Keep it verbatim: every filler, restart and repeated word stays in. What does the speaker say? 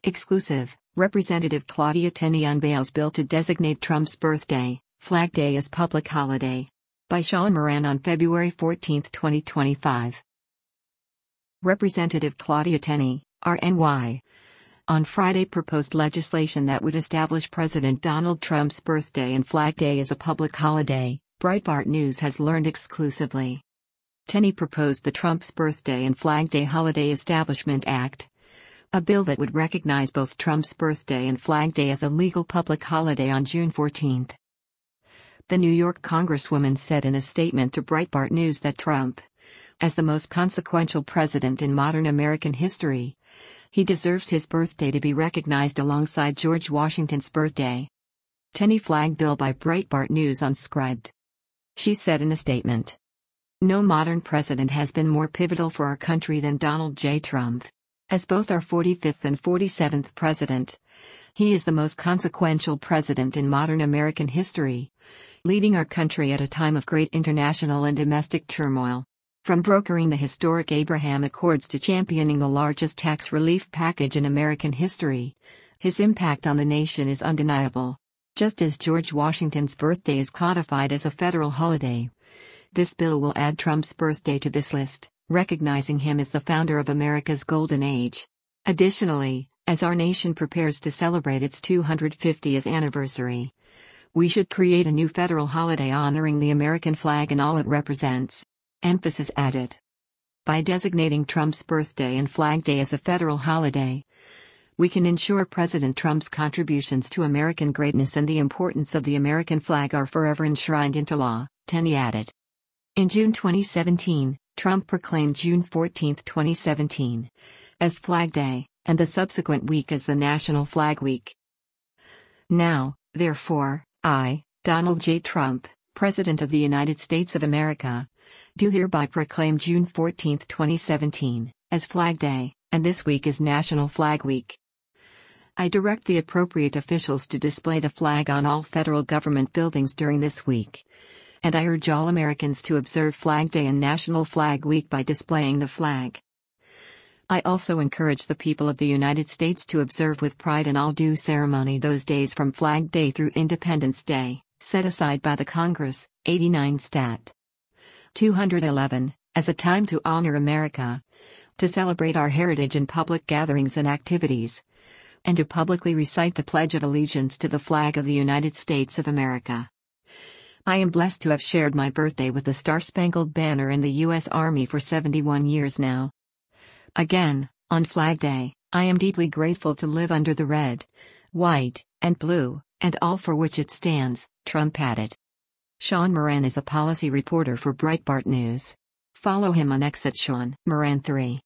Exclusive, Representative Claudia Tenney unveils bill to designate Trump's birthday, Flag Day as public holiday. By Sean Moran on February fourteenth, twenty twenty-five. Representative Claudia Tenney, R N Y, on Friday proposed legislation that would establish President Donald Trump's birthday and Flag Day as a public holiday, Breitbart News has learned exclusively. Tenney proposed the Trump's Birthday and Flag Day Holiday Establishment Act, a bill that would recognize both Trump's birthday and Flag Day as a legal public holiday on June fourteenth. The New York Congresswoman said in a statement to Breitbart News that Trump, as the most consequential president in modern American history, he deserves his birthday to be recognized alongside George Washington's birthday. Tenney flagged bill by Breitbart News unscribed. She said in a statement, "No modern president has been more pivotal for our country than Donald J. Trump. As both our forty-fifth and forty-seventh president, he is the most consequential president in modern American history, leading our country at a time of great international and domestic turmoil. From brokering the historic Abraham Accords to championing the largest tax relief package in American history, his impact on the nation is undeniable. Just as George Washington's birthday is codified as a federal holiday, this bill will add Trump's birthday to this list, recognizing him as the founder of America's golden age. Additionally, as our nation prepares to celebrate its two hundred fiftieth anniversary, we should create a new federal holiday honoring the American flag and all it represents." Emphasis added. By designating Trump's birthday and Flag Day as a federal holiday, we can ensure President Trump's contributions to American greatness and the importance of the American flag are forever enshrined into law, Tenney added. In June twenty seventeen, Trump proclaimed June fourteenth, twenty seventeen, as Flag Day, and the subsequent week as the National Flag Week. Now, therefore, I, Donald J. Trump, President of the United States of America, do hereby proclaim June fourteenth, twenty seventeen, as Flag Day, and this week as National Flag Week. I direct the appropriate officials to display the flag on all federal government buildings during this week, and I urge all Americans to observe Flag Day and National Flag Week by displaying the flag. I also encourage the people of the United States to observe with pride and all due ceremony those days from Flag Day through Independence Day, set aside by the Congress, eighty-nine Stat. two eleven, as a time to honor America, to celebrate our heritage in public gatherings and activities, and to publicly recite the Pledge of Allegiance to the flag of the United States of America. I am blessed to have shared my birthday with the Star-Spangled Banner in the U S Army for seventy-one years now. Again, on Flag Day, I am deeply grateful to live under the red, white, and blue, and all for which it stands, Trump added. Sean Moran is a policy reporter for Breitbart News. Follow him on X at Sean Moran three.